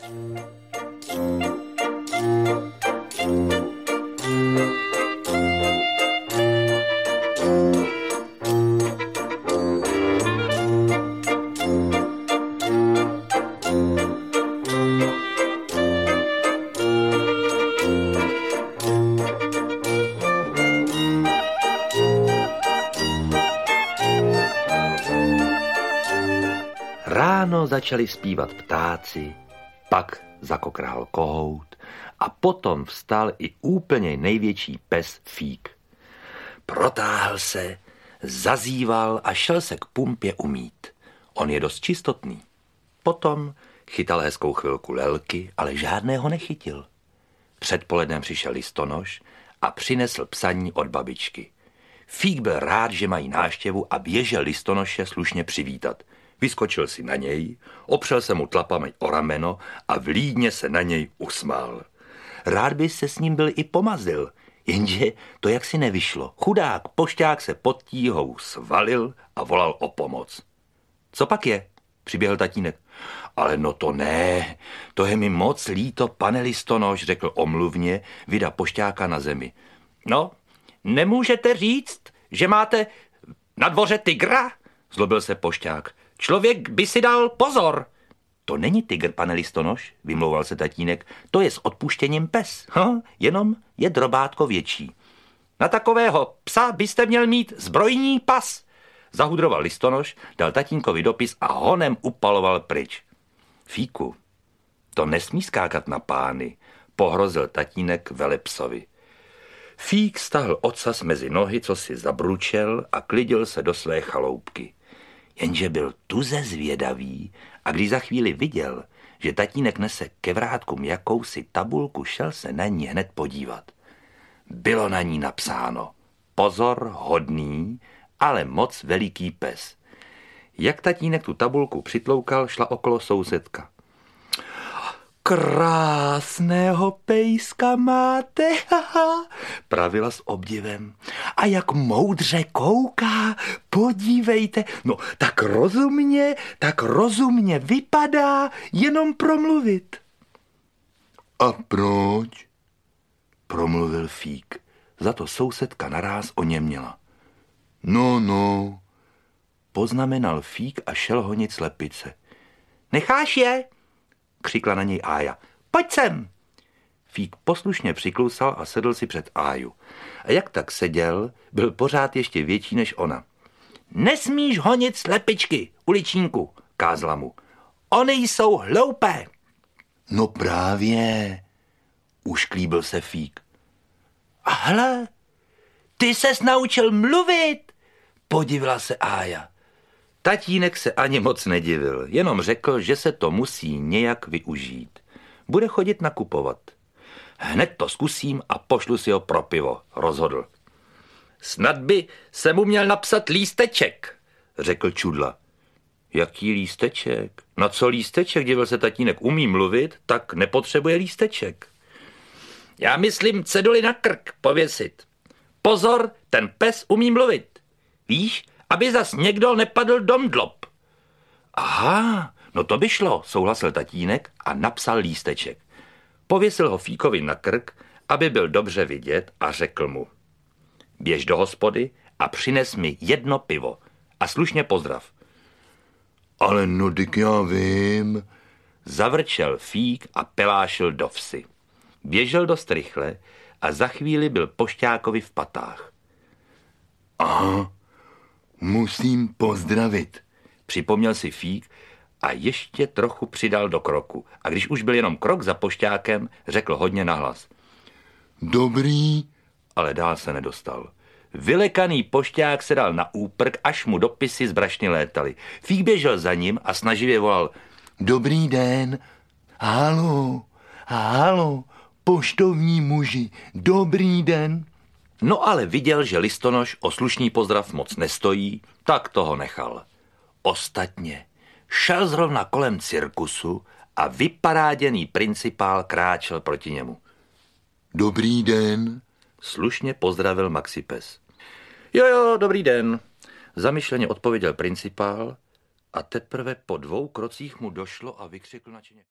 Ráno začali zpívat ptáci, pak zakokrhal kohout a potom vstal i úplně největší pes Fík. Protáhl se, zazíval a šel se k pumpě umýt. On je dost čistotný. Potom chytal hezkou chvilku lelky, ale žádného nechytil. Předpolednem přišel listonoš a přinesl psaní od babičky. Fík byl rád, že mají návštěvu a běžel listonoše slušně přivítat. Vyskočil si na něj, opřel se mu tlapami o rameno a vlídně se na něj usmál. Rád by se s ním byl i pomazil, jenže to jaksi nevyšlo. Chudák pošťák se pod tíhou svalil a volal o pomoc. Co pak je? Přiběhl tatínek. Ale no to ne, to je mi moc líto, pane listonoš, řekl omluvně, vida pošťáka na zemi. No, nemůžete říct, že máte na dvoře tygra? Zlobil se pošťák. Člověk by si dal pozor. To není tygr, pane listonoš, vymlouval se tatínek, to je s odpuštěním pes, jenom je drobátko větší. Na takového psa byste měl mít zbrojní pas. Zahudroval listonoš, dal tatínkovi dopis a honem upaloval pryč. Fíku, to nesmí skákat na pány, pohrozil tatínek velepsovi. Fík stahl ocas mezi nohy, co si zabručel a klidil se do své chaloupky. Jenže byl tuze zvědavý a když za chvíli viděl, že tatínek nese ke vrátkům jakousi tabulku, šel se na ní hned podívat. Bylo na ní napsáno: pozor, hodný, ale moc veliký pes. Jak tatínek tu tabulku přitloukal, šla okolo sousedka. Krásného pejska máte, pravila s obdivem. A jak moudře kouká, podívejte, no tak rozumně vypadá, jenom promluvit. A proč? Promluvil Fík, za to sousedka naráz oněměla. No, poznamenal Fík a šel honit slepice. Necháš je? Křikla na něj Ája. Pojď sem! Fík poslušně přiklusal a sedl si před Áju. A jak tak seděl, byl pořád ještě větší než ona. Nesmíš honit slepičky, uličníku, kázla mu. Ony jsou hloupé. No právě, ušklíbil se Fík. A hle, ty ses naučil mluvit, podivila se Ája. Tatínek se ani moc nedivil, jenom řekl, že se to musí nějak využít. Bude chodit nakupovat. Hned to zkusím a pošlu si ho pro pivo, rozhodl. Snad by se mu měl napsat lísteček, řekl Čudla. Jaký lísteček? Na co lísteček, divil se tatínek, umí mluvit, tak nepotřebuje lísteček. Já myslím ceduli na krk pověsit. Pozor, ten pes umí mluvit. Víš, aby zas někdo nepadl domdlop. Aha, no to by šlo, souhlasil tatínek a napsal lísteček. Pověsil ho Fíkovi na krk, aby byl dobře vidět a řekl mu. Běž do hospody a přines mi 1 pivo a slušně pozdrav. Ale no, dyk já vím, zavrčel Fík a pelášil do vsi. Běžel dost rychle a za chvíli byl pošťákovi v patách. Aha, musím pozdravit, připomněl si Fík a ještě trochu přidal do kroku. A když už byl jenom krok za pošťákem, řekl hodně nahlas. Dobrý, ale dál se nedostal. Vylekaný pošťák se dal na úprk, až mu dopisy z brašny létaly. Fík běžel za ním a snaživě volal. Dobrý den, halo, poštovní muži, dobrý den. No ale viděl, že listonoš o slušný pozdrav moc nestojí, tak toho nechal. Ostatně šel zrovna kolem cirkusu a vyparáděný principál kráčel proti němu. Dobrý den, slušně pozdravil Maxipes. Jo, dobrý den, zamyšleně odpověděl principál a teprve po 2 krocích mu došlo a vykřikl nadšeně.